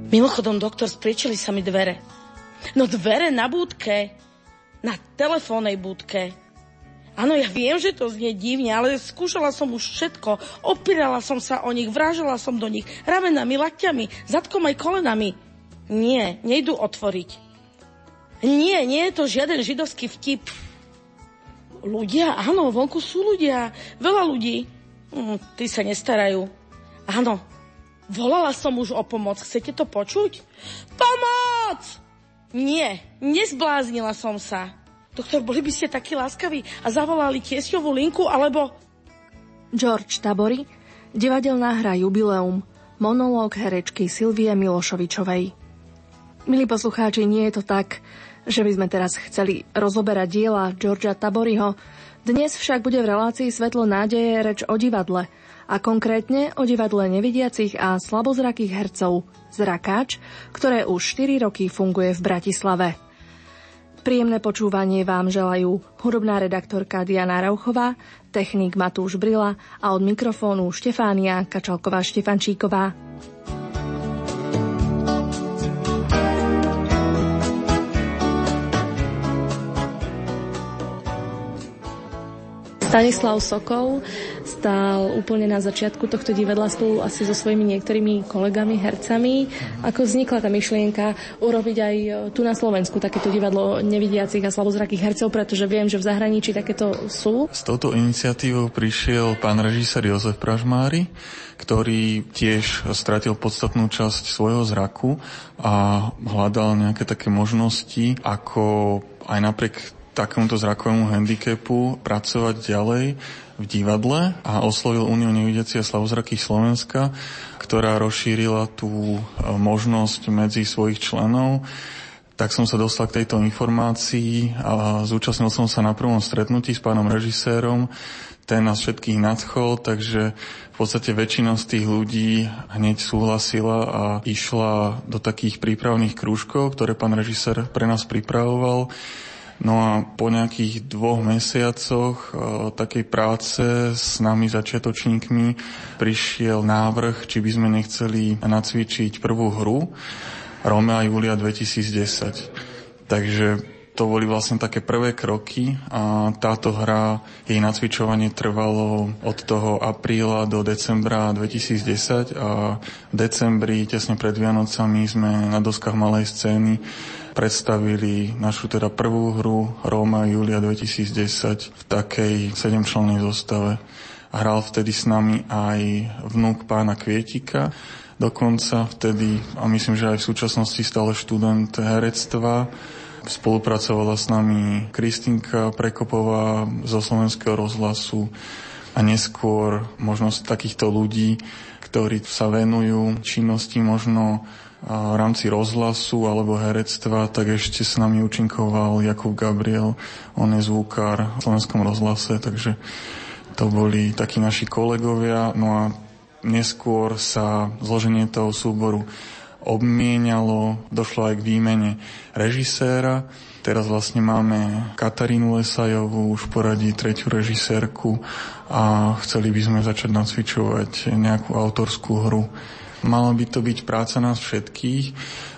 Mimochodom, doktor, spriečili sa mi dvere. No dvere na budke. Na telefónnej budke. Áno, ja viem, že to znie divne, ale skúšala som už všetko. Opírala som sa o nich, vrážala som do nich ramenami, lakťami, zadkom aj kolenami. Nie, nejdu otvoriť. Nie je to žiaden židovský vtip. Ľudia? Áno, vonku sú ľudia. Veľa ľudí. Tí sa nestarajú. Áno. Volala som už o pomoc. Chcete to počuť? Pomoc! Nie, nezbláznila som sa. Doktor, boli by ste takí láskaví a zavolali tiesňovú linku, alebo... George Tabori, divadelná hra Jubileum, monológ herečky Silvie Milošovičovej. Milí poslucháči, nie je to tak, že by sme teraz chceli rozoberať diela Georgea Taboriho. Dnes však bude v relácii Svetlo nádeje reč o divadle, a konkrétne o divadle nevidiacich a slabozrakých hercov Zrakáč, ktoré už 4 roky funguje v Bratislave. Príjemné počúvanie vám želajú hudobná redaktorka Diana Rauchová, technik Matúš Brila a od mikrofónu Štefánia Kačalková-Štefančíková. Stanislav Sokol stál úplne na začiatku tohto divadla spolu asi so svojimi niektorými kolegami, hercami. Ako vznikla tá myšlienka urobiť aj tu na Slovensku takéto divadlo nevidiacich a slabozrakých hercov, pretože viem, že v zahraničí takéto sú? S touto iniciatívou prišiel pán režisér Jozef Pražmári, ktorý tiež stratil podstatnú časť svojho zraku a hľadal nejaké také možnosti, ako aj napriek takémuto zrakovému handicapu pracovať ďalej v divadle a oslovil Úniu nevidiacich a slabozrakých Slovenska, ktorá rozšírila tú možnosť medzi svojich členov. Tak som sa dostal k tejto informácii a zúčastnil som sa na prvom stretnutí s pánom režisérom. Ten nás všetkých nadchol, takže v podstate väčšina z tých ľudí hneď súhlasila a išla do takých prípravných krúžkov, ktoré pán režisér pre nás pripravoval. No a po nejakých 2 mesiacoch takej práce s nami začiatočníkmi prišiel návrh, či by sme nechceli nacvičiť prvú hru Rómea a Júlia 2010. Takže to boli vlastne také prvé kroky a táto hra, jej nacvičovanie trvalo od toho apríla do decembra 2010 a v decembri, tesne pred Vianocami, sme na doskách malej scény predstavili našu teda prvú hru Rómea a Júlia 2010 v takej 7-člennej zostave. Hral vtedy s nami aj vnúk pána Kvietika, dokonca vtedy, a myslím, že aj v súčasnosti stále študent herectva. Spolupracovala s nami Kristínka Prekopová zo Slovenského rozhlasu a neskôr možno z takýchto ľudí, ktorí sa venujú činnosti možno v rámci rozhlasu alebo herectva, tak ešte s nami účinkoval Jakub Gabriel, on je zvukár v Slovenskom rozhlase, takže to boli takí naši kolegovia. No a neskôr sa zloženie toho súboru obmienialo, došlo aj k výmene režiséra. Teraz vlastne máme Katarínu Lesajovú, už poradí 3. režisérku a chceli by sme začať nacvičovať nejakú autorskú hru. Mala by to byť práca nás všetkých.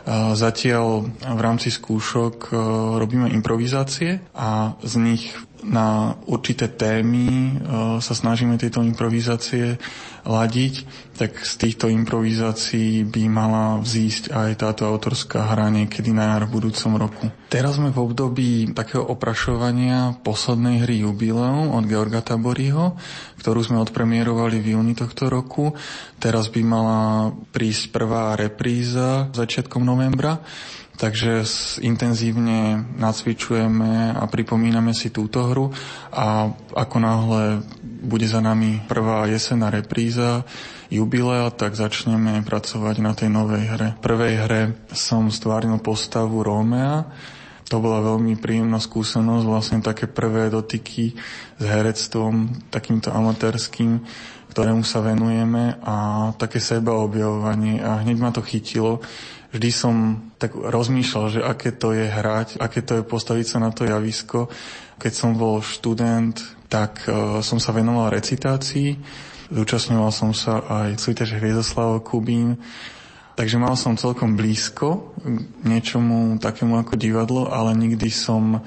Zatiaľ v rámci skúšok robíme improvizácie a z nich na určité témy sa snažíme tieto improvizácie ladiť, tak z týchto improvizácií by mala vzísť aj táto autorská hra niekedy na jar v budúcom roku. Teraz sme v období takého oprašovania poslednej hry Jubileum od Georga Taboriho, ktorú sme odpremierovali v júni tohto roku. Teraz by mala prísť prvá repríza začiatkom novembra. Takže intenzívne nacvičujeme a pripomíname si túto hru a ako náhle bude za nami prvá jesenná repríza Jubilea, tak začneme pracovať na tej novej hre. V prvej hre som stvárnil postavu Rómea. To bola veľmi príjemná skúsenosť, vlastne také prvé dotyky s herectvom, takýmto amatérským, ktorému sa venujeme a také sebaobjavovanie a hneď ma to chytilo. Vždy som tak rozmýšľal, že aké to je hrať, aké to je postaviť sa na to javisko. Keď som bol študent, tak som sa venoval recitácii. Zúčastňoval som sa aj súťaže Hviezdoslavo Kubín Takže mal som celkom blízko k niečomu takému ako divadlo, ale nikdy som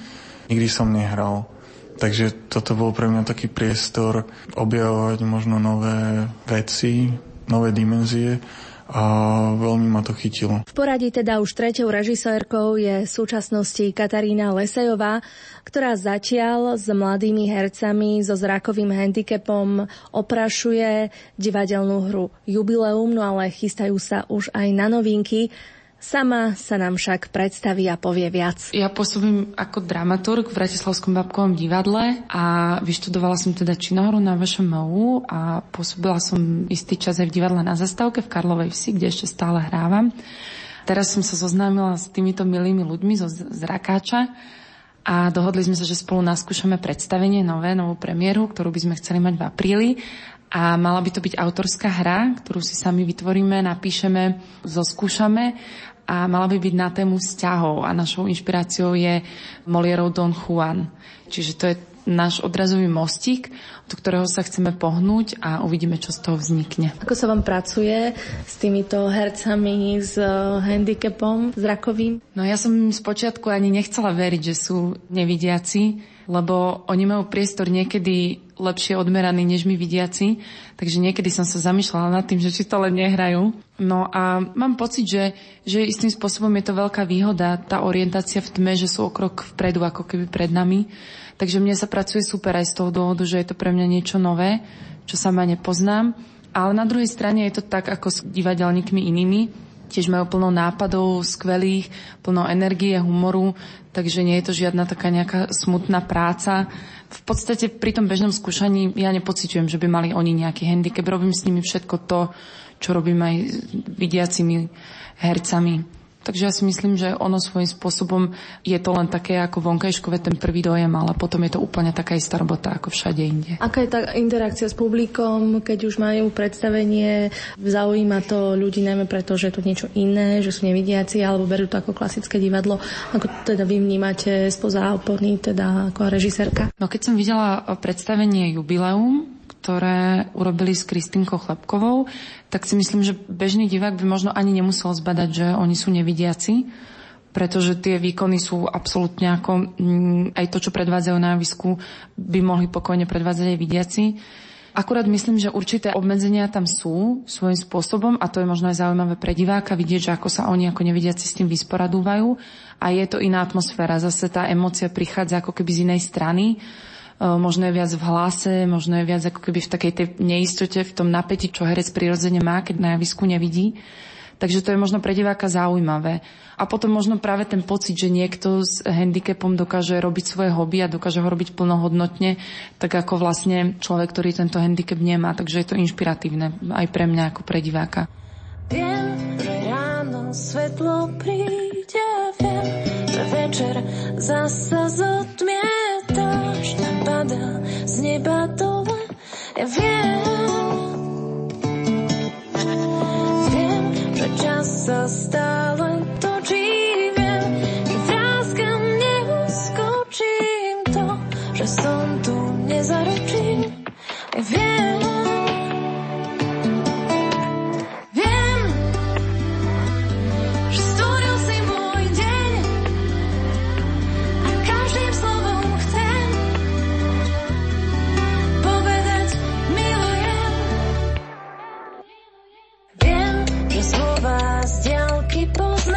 nehral. Takže toto bol pre mňa taký priestor objavovať možno nové veci, nové dimenzie a veľmi ma to chytilo. V poradí teda už treťou režisérkou je v súčasnosti Katarína Lesejová, ktorá zatiaľ s mladými hercami so zrakovým handicapom oprašuje divadelnú hru Jubileum, no ale chystajú sa už aj na novinky. Sama sa nám však predstaví a povie viac. Ja pôsobím ako dramaturg v Bratislavskom bábkovom divadle a vyštudovala som teda činohru na VŠMU a pôsobila som istý čas aj v divadle Na zastávke v Karlovej Vsi, kde ešte stále hrávam. Teraz som sa zoznámila s týmito milými ľuďmi zo Zrakáča a dohodli sme sa, že spolu naskúšame predstavenie novú premiéru, ktorú by sme chceli mať v apríli. A mala by to byť autorská hra, ktorú si sami vytvoríme, napíšeme, zoskúšame a mala by byť na tému vzťahov. A našou inšpiráciou je Moliérov Don Juan. Čiže to je náš odrazový mostík, do ktorého sa chceme pohnúť a uvidíme, čo z toho vznikne. Ako sa vám pracuje s týmito hercami s handicapom zrakovým? No ja som spočiatku ani nechcela veriť, že sú nevidiaci, lebo oni majú priestor niekedy lepšie odmeraný než my vidiaci, takže niekedy som sa zamýšľala nad tým, že či to len nehrajú. No a mám pocit, že istým spôsobom je to veľká výhoda, tá orientácia v tme, že sú o krok vpredu, ako keby pred nami. Takže mne sa pracuje super aj z toho dôvodu, že je to pre mňa niečo nové, čo sama nepoznám. Ale na druhej strane je to tak, ako s divadelníkmi inými. Tiež majú plno nápadov, skvelých, plno energie, humoru, takže nie je to žiadna taká nejaká smutná práca. V podstate pri tom bežnom skúšaní ja nepociťujem, že by mali oni nejaký handicap. Robím s nimi všetko to, čo robím aj s vidiacimi hercami. Takže ja si myslím, že ono svojím spôsobom je to len také ako vonkajškové ten prvý dojem, ale potom je to úplne taká istá robota ako všade inde. Aká je tá interakcia s publikom, keď už majú predstavenie? Zaujíma to ľudí najmä preto, že je to niečo iné, že sú nevidiaci, alebo berú to ako klasické divadlo? Ako teda vy vnímate spoza opony, teda ako režisérka? No keď som videla predstavenie Jubileum, ktoré urobili s Kristínkou Chlebkovou, tak si myslím, že bežný divák by možno ani nemusel zbadať, že oni sú nevidiaci, pretože tie výkony sú absolútne ako aj to, čo predvádzajú na javisku, by mohli pokojne predvádzať aj vidiaci. Akurát myslím, že určité obmedzenia tam sú svojím spôsobom a to je možno aj zaujímavé pre diváka vidieť, že ako sa oni ako nevidiaci s tým vysporadúvajú a je to iná atmosféra. Zase tá emócia prichádza ako keby z inej strany. Možno je viac v hlase, možno je viac ako keby v takej tej neistote, v tom napätí, čo herec prirodzene má, keď na javisku nevidí. Takže to je možno pre diváka zaujímavé. A potom možno práve ten pocit, že niekto s handicapom dokáže robiť svoje hobby a dokáže ho robiť plnohodnotne, tak ako vlastne človek, ktorý tento handicap nemá. Takže je to inšpiratívne aj pre mňa ako pre diváka. Viem, že ráno svetlo príde, viem, že večer zasa zotmie. Padá z neba dole, ja viem, že čas sa stále točí, viem, že vrázkam neuskočím to, že som tu nezaručím, ja viem, že stvoril si môj deň a každým slovom chcem slova z diaľky poznám.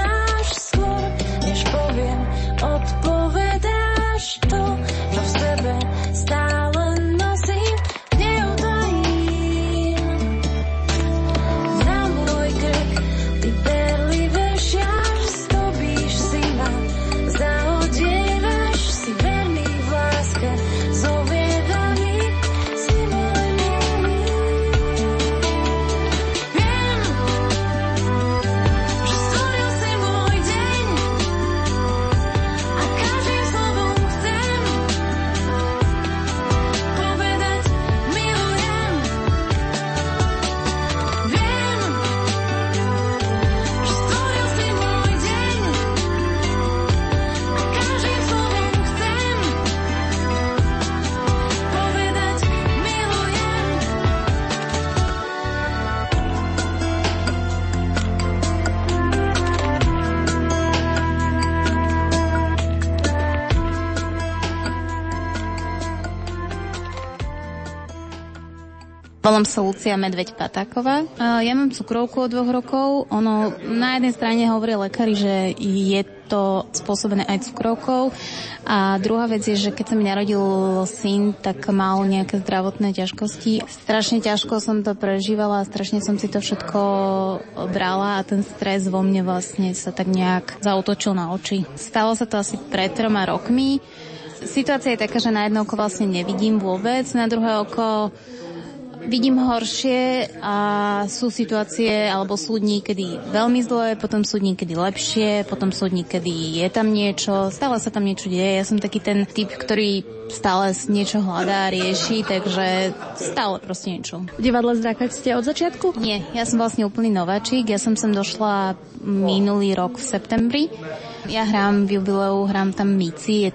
Volám sa Lucia Medveď-Patáková. Ja mám cukrovku od 2 rokov. Ono na jednej strane hovorí lekári, že je to spôsobené aj cukrovkou. A druhá vec je, že keď sa mi narodil syn, tak mal nejaké zdravotné ťažkosti. Strašne ťažko som to prežívala, strašne som si to všetko brala a ten stres vo mne vlastne sa tak nejak zaútočil na oči. Stalo sa to asi pred 3 rokmi. Situácia je taká, že na jedno oko vlastne nevidím vôbec, na druhé oko vidím horšie a sú situácie, alebo sú dní, kedy veľmi zle, potom sú dní, kedy lepšie, potom sú dní, kedy je tam niečo, stále sa tam niečo deje. Ja som taký ten typ, ktorý stále niečo hľadá, rieši, takže stále proste niečo. V divadle Zrakač ste od začiatku? Nie, ja som vlastne úplný nováčik. Ja som sem došla minulý rok v septembri. Ja hrám v Jubileu, hrám tam Mici,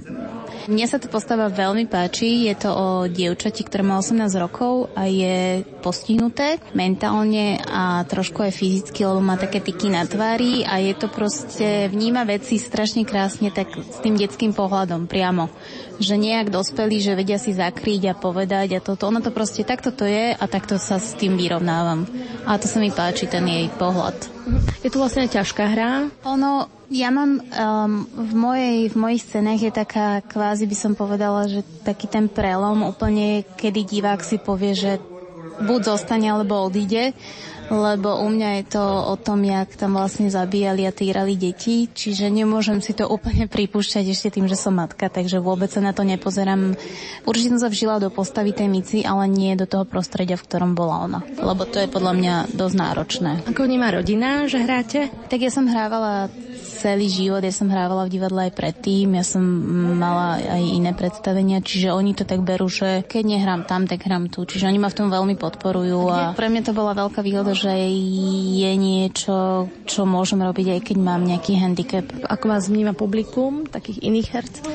mne sa to postava veľmi páči, je to o dievčati, ktoré má 18 rokov a je postihnuté mentálne a trošku aj fyzicky, lebo má také tyky na tvári a je to proste, vníma veci strašne krásne, tak s tým detským pohľadom priamo. Že nejak dospelí, že vedia si zakryť a povedať a toto. Ono to proste takto to je a takto sa s tým vyrovnávam. A to sa mi páči, ten jej pohľad. Je to vlastne ťažká hra? Ja mám v mojich scénach je taká kvázi by som povedala, že taký ten prelom úplne, kedy divák si povie, že buď zostane alebo odíde, lebo u mňa je to o tom, jak tam vlastne zabíjali a týrali deti, čiže nemôžem si to úplne pripúšťať ešte tým, že som matka, takže vôbec sa na to nepozerám. Určite som sa vžila do postavy tej Mici, ale nie do toho prostredia, v ktorom bola ona, lebo to je podľa mňa dosť náročné. Ako vníma rodina, že hráte? Tak ja som hrávala celý život, ja som hrávala v divadle aj predtým, ja som mala aj iné predstavenia, čiže oni to tak berú, že keď nehrám tam, tak hrám tu, čiže oni ma v tom veľmi podporujú a pre mňa to bola veľká výhoda, že je niečo, čo môžem robiť, aj keď mám nejaký handicap. Ako vás vníma publikum, takých iných hercov?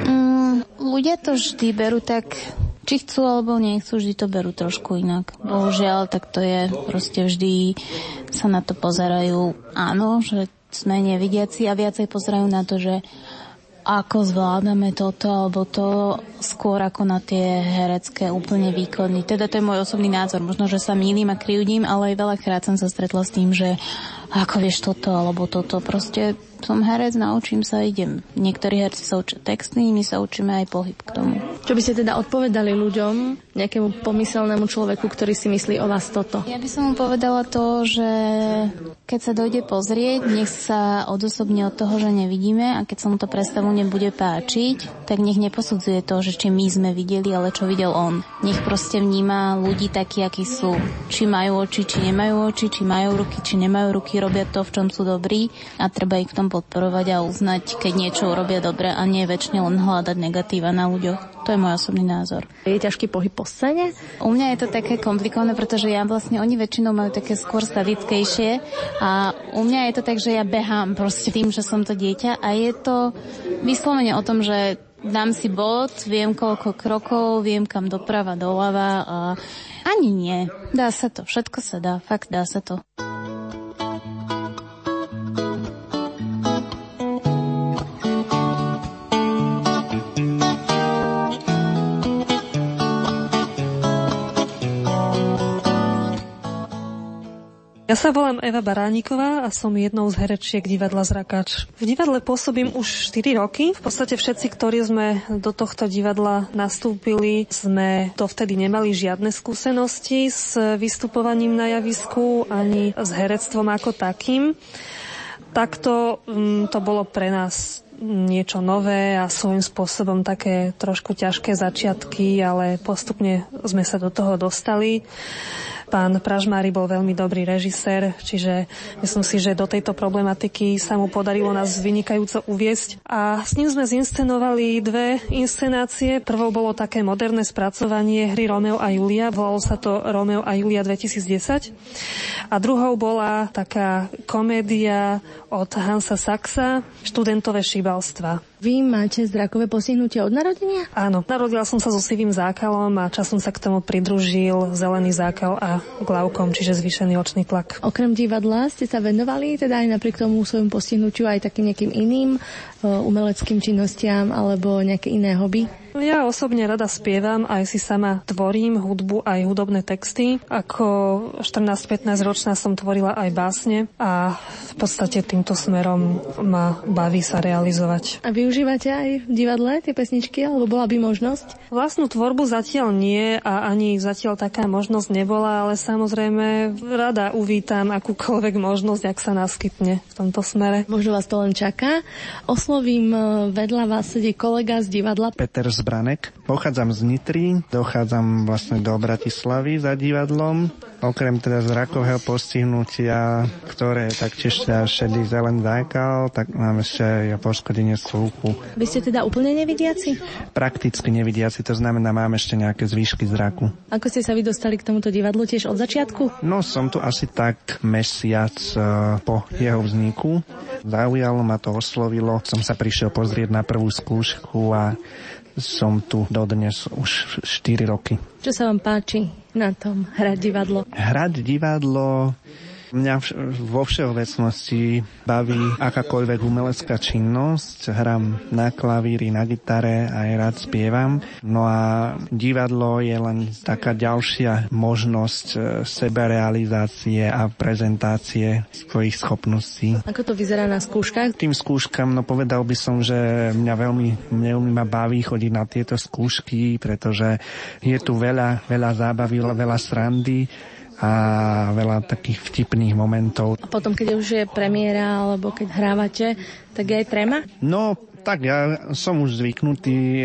Ľudia to vždy berú tak, či chcú alebo nechcú, vždy to berú trošku inak. Bohužiaľ, tak to je, proste vždy sa na to pozerajú, áno, že sme nevidiaci a viacej pozerajú na to, že ako zvládame toto alebo to skôr ako na tie herecké úplne výkony. Teda to je môj osobný názor. Možno, že sa mýlim a krivdím, ale aj veľakrát som sa stretla s tým, že ako vieš toto alebo toto. Proste som herec, naučím sa, idem. Niektorí herci sa učia texty, my sa učíme aj pohyb k tomu. Čo by ste teda odpovedali ľuďom, nejakému pomyselnému človeku, ktorý si myslí o vás toto? Ja by som mu povedala to, že keď sa dojde pozrieť, nech sa odosobne od toho, že nevidíme a keď sa mu to predstavu nebude páčiť, tak nech neposudzuje to, že či my sme videli, ale čo videl on. Nech proste vníma ľudí takí, akí sú. Či majú oči, či nemajú oči, či majú ruky, či nemajú ruky, robia to, v čom sú dobrí a treba ich v tom podporovať a uznať, keď niečo urobia dobre a nie väčšine len hľadať negatíva na ľuďoch. To je môj osobný názor. Je ťažký pohyb po scéne? U mňa je to také komplikované, pretože oni väčšinou majú také skôr statickejšie a u mňa je to tak, že ja behám proste tým, že som to dieťa a je to vyslovene o tom, že dám si bod, viem koľko krokov, viem kam doprava, doľava a ani nie. Dá sa to, všetko sa dá, fakt dá sa to. Ja sa volám Eva Barániková a som jednou z herečiek divadla Zrakač. V divadle pôsobím už 4 roky. V podstate všetci, ktorí sme do tohto divadla nastúpili, sme dovtedy nemali žiadne skúsenosti s vystupovaním na javisku ani s herectvom ako takým. Takto to bolo pre nás niečo nové a svojím spôsobom také trošku ťažké začiatky, ale postupne sme sa do toho dostali. Pán Pražmári bol veľmi dobrý režisér, čiže myslím si, že do tejto problematiky sa mu podarilo nás vynikajúco uviesť. A s ním sme zinscenovali 2 inscenácie. Prvou bolo také moderné spracovanie hry Romeo a Julia. Volalo sa to Romeo a Julia 2010. A druhou bola taká komédia od Hansa Saxa, Študentové šibalstva. Vy máte zrakové postihnutie od narodenia? Áno, narodila som sa so sivým zákalom a časom sa k tomu pridružil zelený zákal a glaukom, čiže zvýšený očný tlak. Okrem divadla ste sa venovali teda aj napriek tomu svojmu postihnutiu aj takým nejakým iným umeleckým činnostiam alebo nejaké iné hobby? Ja osobne rada spievam, aj si sama tvorím hudbu, aj hudobné texty. Ako 14-15 ročná som tvorila aj básne a v podstate týmto smerom ma baví sa realizovať. A využívate aj v divadle tie pesničky, alebo bola by možnosť? Vlastnú tvorbu zatiaľ nie a ani zatiaľ taká možnosť nebola, ale samozrejme rada uvítam akúkoľvek možnosť, ak sa naskytne v tomto smere. Možno vás to len čaká. Oslovím, vedľa vás sedí kolega z divadla. Peter Zbranek. Pochádzam z Nitry, dochádzam vlastne do Bratislavy za divadlom. Okrem teda zrakového postihnutia, ktoré taktiež šedý zelen zákal, tak mám ešte aj poškodenie sluchu. Vy ste teda úplne nevidiaci? Prakticky nevidiaci, to znamená, mám ešte nejaké zvýšky zraku. Ako ste sa vy dostali k tomuto divadlu, tiež od začiatku? No, som tu asi tak mesiac po jeho vzniku. Zaujalo ma to, oslovilo. Som sa prišiel pozrieť na prvú skúšku a som tu dodnes už 4 roky. Čo sa vám páči na tom hrať divadlo? Hrať divadlo mňa vo všeobecnosti baví akákoľvek umelecká činnosť. Hram na klavíri, na gitare a aj rád spievam. No a divadlo je len taká ďalšia možnosť sebarealizácie a prezentácie svojich schopností. Ako to vyzerá na skúškach? Tým skúškam, no povedal by som, že mňa veľmi ma baví chodiť na tieto skúšky, pretože je tu veľa zábavy, veľa srandy a veľa takých vtipných momentov. A potom, keď už je premiéra, alebo keď hrávate, tak je aj tréma? No, tak ja som už zvyknutý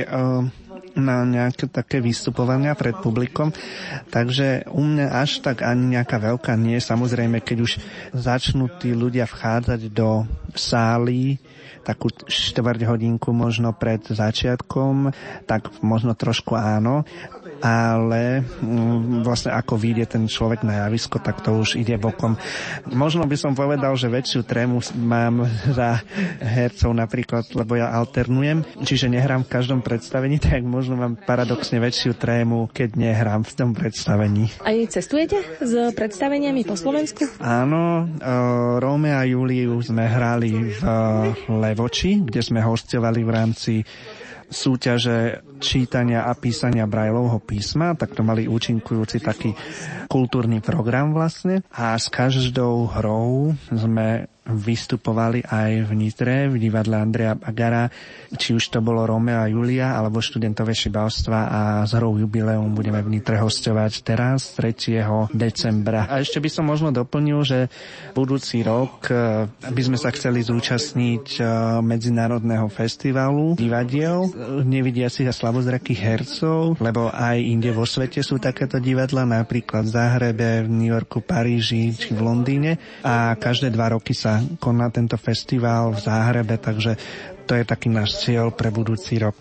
na nejaké také vystupovania pred publikom, takže u mňa až tak ani nejaká veľká nie. Samozrejme, keď už začnú tí ľudia vchádzať do sály, takú 4 hodinku možno pred začiatkom, tak možno trošku áno, ale vlastne ako vyjde ten človek na javisko, tak to už ide bokom. Možno by som povedal, že väčšiu trému mám za hercov napríklad, lebo ja alternujem, čiže nehrám v každom predstavení, tak možno mám paradoxne väčšiu trému, keď nehrám v tom predstavení. A cestujete s predstaveniami po Slovensku? Áno, Rómea a Júliu sme hrali v Levoči, kde sme hostovali v rámci súťaže čítania a písania Braillovho písma, tak to mali účinkujúci taký kultúrny program vlastne. A s každou hrou sme vystupovali aj v Nitre, v divadle Andreja Bagara, či už to bolo Rómea a Júlia, alebo Študentové šibavstva, a z hrou Jubileum budeme v Nitre hosťovať teraz 3. decembra. A ešte by som možno doplnil, že budúci rok by sme sa chceli zúčastniť medzinárodného festivalu divadiel nevidiacich a slabozrakých hercov, lebo aj inde vo svete sú takéto divadla, napríklad v Záhrebe, v New Yorku, Paríži či v Londýne, a každé 2 roky sa koná tento festival v Záhrebe, takže to je taký náš cieľ pre budúci rok.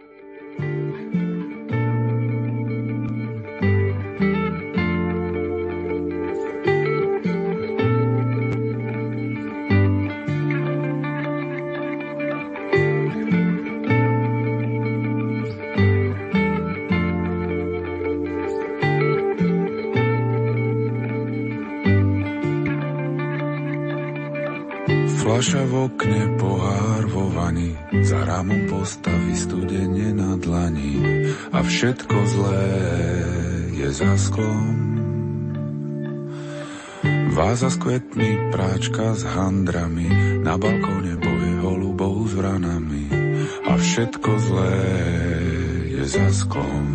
Fľaša v okne, pohár vo vani, za rámom postaví studenie na dlani a všetko zlé je za sklom. Váza s kvetmi, práčka s handrami, na balkóne boj holubov s vranami a všetko zlé je za sklom.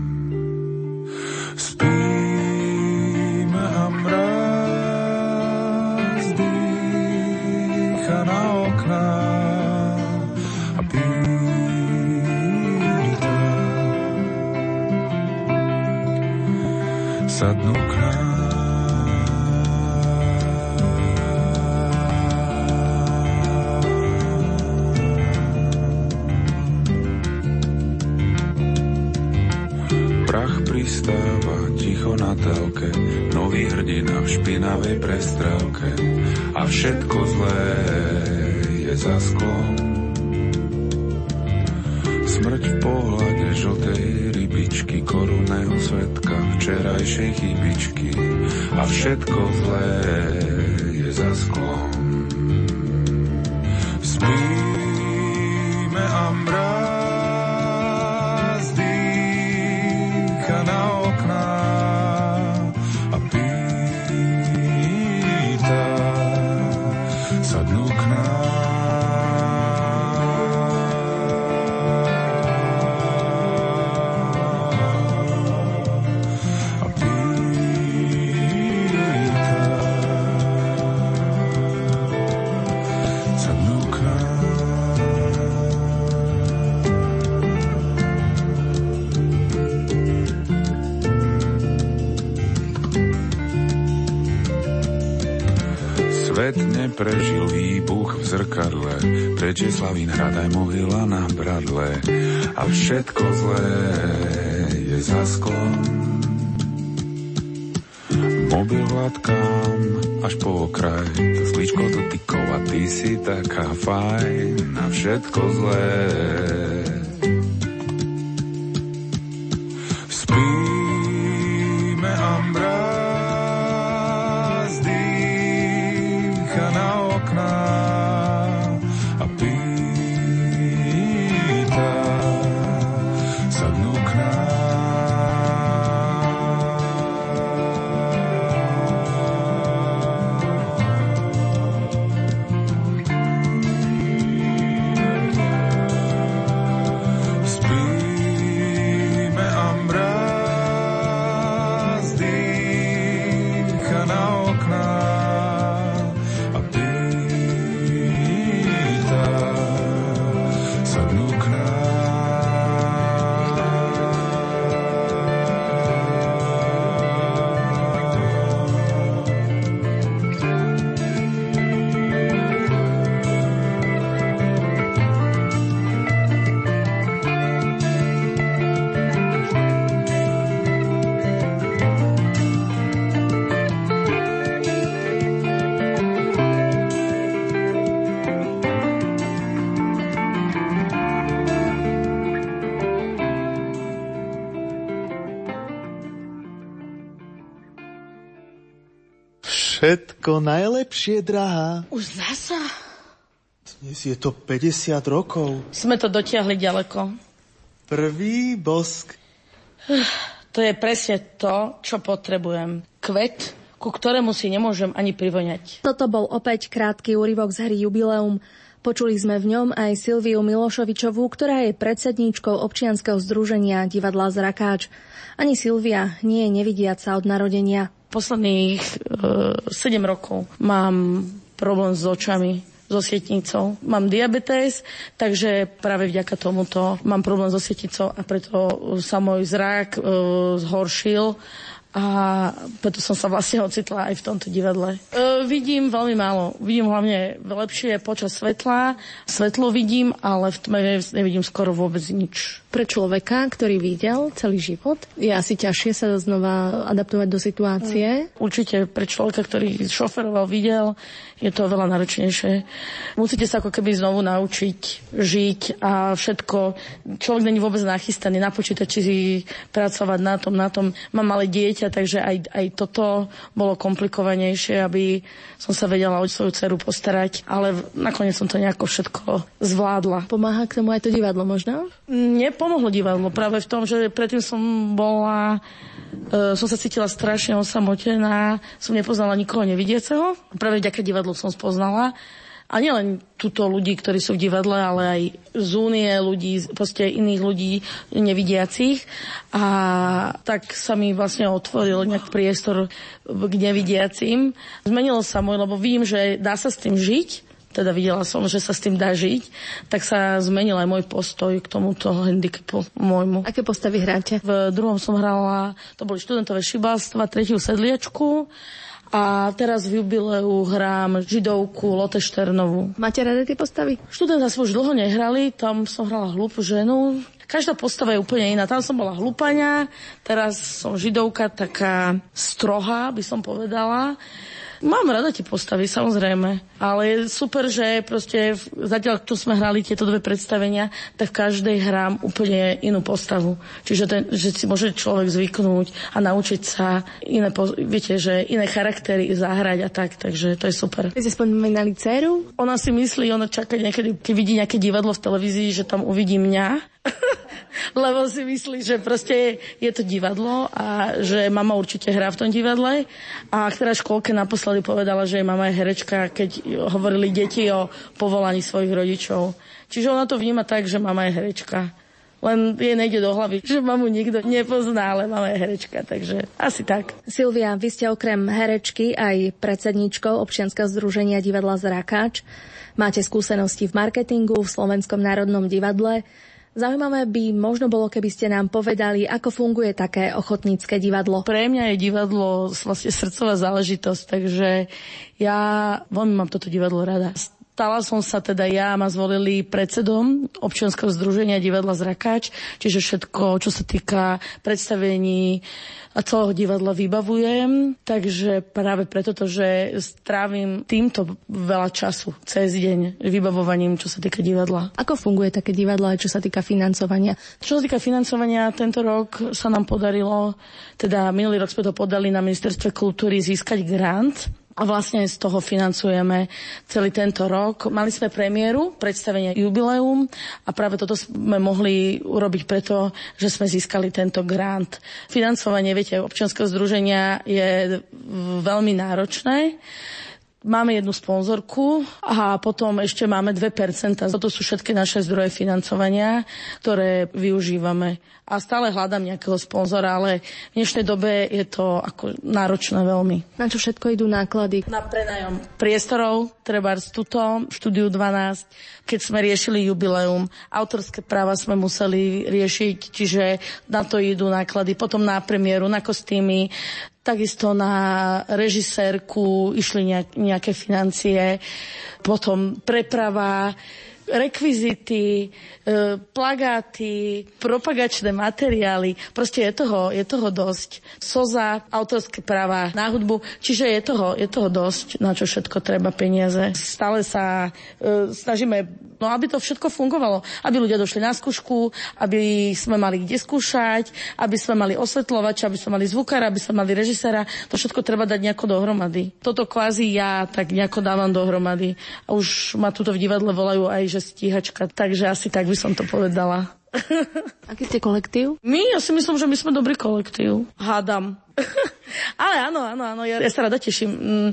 Spíme a mráz dýcha na okná a pýta sadnú k nám. Pristáva ticho na telke, nový hrdina v špinavej prestrelke a všetko zlé je za sklom. Smrť v pohľade žltej rybičky, korunného svetka včerajšej chybičky a všetko zlé je za sklom. Spíme a mráz Svet neprežil výbuch v zrkadle, preč je Slavín hrad aj mohyla na bradle. A všetko zlé je za sklom. Mobil hladkám až po okraj, to sklíčko dotykov a ty si taká fajn. A všetko zlé spíme a mráz dýcha na okná a pýta sadnú k nám. Všetko najlepšie, drahá. Už zasa? Dnes je to 50 rokov. Sme to dotiahli ďaleko. Prvý bosk. To je presne to, čo potrebujem. Kvet, ku ktorému si nemôžem ani privoňať. Toto bol opäť krátky úryvok z hry Jubileum. Počuli sme v ňom aj Silviu Milošovičovú, ktorá je predsedníčkou občianskeho združenia Divadla Zrakáč. Ani Silvia nie je nevidiaca od narodenia. Posledných 7 rokov mám problém s očami, so sietnicou. Mám diabetes, takže práve vďaka tomuto mám problém so sietnicou a preto sa môj zrak zhoršil a preto som sa vlastne ocitla aj v tomto divadle. Vidím veľmi málo. Vidím hlavne lepšie počas svetla. Svetlo vidím, ale v tme nevidím skoro vôbec nič. Pre človeka, ktorý videl celý život, je asi ťažšie sa znova adaptovať do situácie? Určite pre človeka, ktorý šoferoval, videl, je to veľa náročnejšie. Musíte sa ako keby znovu naučiť žiť a všetko. Človek není vôbec nachystaný na počítači pracovať na tom. Mám malé dieťa, takže aj toto bolo komplikovanejšie, aby som sa vedela o svoju dceru postarať, ale nakoniec som to nejako všetko zvládla. Pomáha k tomu aj to divadlo možno? Nepomohlo divadlo práve v tom, že predtým som sa cítila strašne osamotená, som nepoznala nikoho nevidiaceho. Práve vďaka divadlu som spoznala. A nielen túto ľudí, ktorí sú v divadle, ale aj z únie ľudí, proste iných ľudí nevidiacich. A tak sa mi vlastne otvoril nejak priestor k nevidiacim. Zmenilo sa môj, lebo vidím, že dá sa s tým žiť. Teda videla som, že sa s tým dá žiť, tak sa zmenil aj môj postoj k tomuto handicapu môjmu. Aké postavy hráte? V druhom som hrala, to boli študentové šibalstva, tretiu sedliačku a teraz v Jubileu hrám židovku Lotte Šternovú. Máte rady tie postavy? Študenta sme už dlho nehrali, tam som hrala hlúpu ženu. Každá postava je úplne iná. Tam som bola hlupaňa, teraz som židovka, taká strohá, by som povedala. Mám rada tie postavy, samozrejme, ale je super, že proste zatiaľ, čo sme hrali tieto dve predstavenia, tak v každej hrám úplne inú postavu. Čiže že si môže človek zvyknúť a naučiť sa iné charaktery zahrať a tak, takže to je super. Vy ste spomínali dceru? Ona si myslí, ona čaká niekedy, keď vidí nejaké divadlo v televízii, že tam uvidí mňa. Lebo si myslí, že proste je to divadlo a že mama určite hrá v tom divadle. A ktorá škôlke naposledy povedala, že jej mama je herečka, keď hovorili deti o povolaní svojich rodičov. Čiže ona to vníma tak, že mama je herečka. Len jej nejde do hlavy, že mamu nikto nepozná, ale mama je herečka, takže asi tak. Silvia, vy ste okrem herečky aj predsedníčkou občianskeho združenia Divadla Zrakáč. Máte skúsenosti v marketingu, v Slovenskom národnom divadle. Zaujímavé by možno bolo, keby ste nám povedali, ako funguje také ochotnícke divadlo. Pre mňa je divadlo vlastne srdcová záležitosť, takže ja veľmi mám toto divadlo rada. Stala som sa ma zvolili predsedom občianskeho združenia Divadla Zrakáč, čiže všetko, čo sa týka predstavení a celého divadla vybavujem. Takže práve preto, že strávim týmto veľa času cez deň vybavovaním, čo sa týka divadla. Ako funguje také divadlo aj čo sa týka financovania? Čo sa týka financovania, tento rok sa nám podarilo, minulý rok sme to podali na Ministerstve kultúry získať grant. A vlastne z toho financujeme celý tento rok. Mali sme premiéru, predstavenie jubileum a práve toto sme mohli urobiť preto, že sme získali tento grant. Financovanie, občianskeho združenia je veľmi náročné. Máme jednu sponzorku a potom ešte máme 2%. Toto sú všetky naše zdroje financovania, ktoré využívame. A stále hľadám nejakého sponzora, ale v dnešnej dobe je to náročné veľmi. Na čo všetko idú náklady? Na prenajom priestorov, trebárs tuto, v štúdiu 12, keď sme riešili jubileum. Autorské práva sme museli riešiť, čiže na to idú náklady. Potom na premiéru, na kostýmy, takisto na režisérku išli nejaké financie, potom preprava, rekvizity, plagáty, propagačné materiály. Proste je toho dosť. SOZA, autorské práva na hudbu, čiže je toho dosť, na čo všetko treba peniaze. Stále sa snažíme, aby to všetko fungovalo. Aby ľudia došli na skúšku, aby sme mali kde skúšať, aby sme mali osvetľovača, aby sme mali zvukára, aby sme mali režiséra. To všetko treba dať nejako dohromady. Toto kvázi ja tak nejako dávam dohromady. A už ma tuto v divadle volajú aj, že stíhačka. Takže asi tak by som to povedala. Aký ste kolektív? Ja si myslím, že my sme dobrý kolektív. Hádam. Ale áno. Ja sa rada teším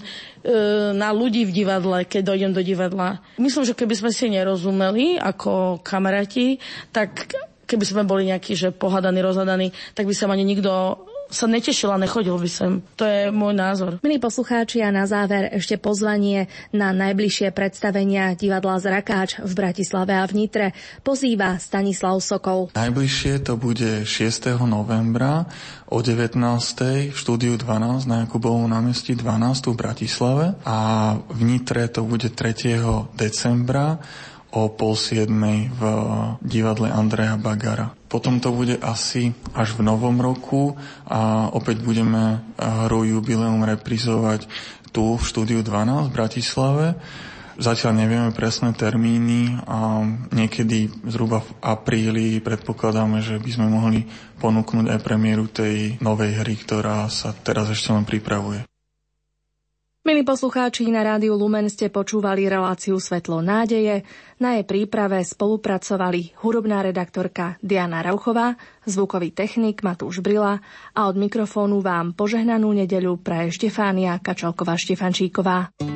na ľudí v divadle, keď dojdem do divadla. Myslím, že keby sme si nerozumeli ako kamaráti, tak keby sme boli nejakí, že pohádaní, rozhadaní, tak by sa ani nikto sa netešil a nechodil by sem. To je môj názor. Milí poslucháči, a na záver ešte pozvanie na najbližšie predstavenia Divadla Zrakáč v Bratislave a v Nitre pozýva Stanislav Sokol. Najbližšie to bude 6. novembra o 19. v štúdiu 12 na Jakubovom námestí 12 v Bratislave a v Nitre to bude 3. decembra o 6:30 v divadle Andreja Bagara. Potom to bude asi až v novom roku a opäť budeme hru jubileum reprizovať tu v štúdiu 12 v Bratislave. Zatiaľ nevieme presné termíny a niekedy zhruba v apríli predpokladáme, že by sme mohli ponúknuť aj premiéru tej novej hry, ktorá sa teraz ešte len pripravuje. Milí poslucháči, na Rádiu Lumen ste počúvali reláciu Svetlo nádeje. Na jej príprave spolupracovali hudobná redaktorka Diana Rauchová, zvukový technik Matúš Brila a od mikrofónu vám požehnanú nedeľu praje Štefánia Kačalková-Štefančíková.